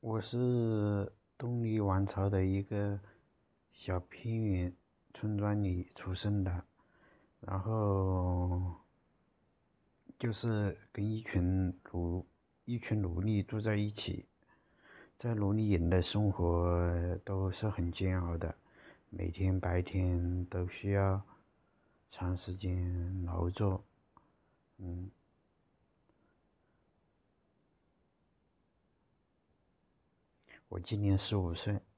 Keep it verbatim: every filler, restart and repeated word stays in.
我是东黎王朝的一个小偏远村庄里出生的，然后就是跟一群奴一群奴隶住在一起，在奴隶营的生活都是很煎熬的，每天白天都需要长时间劳作。嗯，我今年十五岁。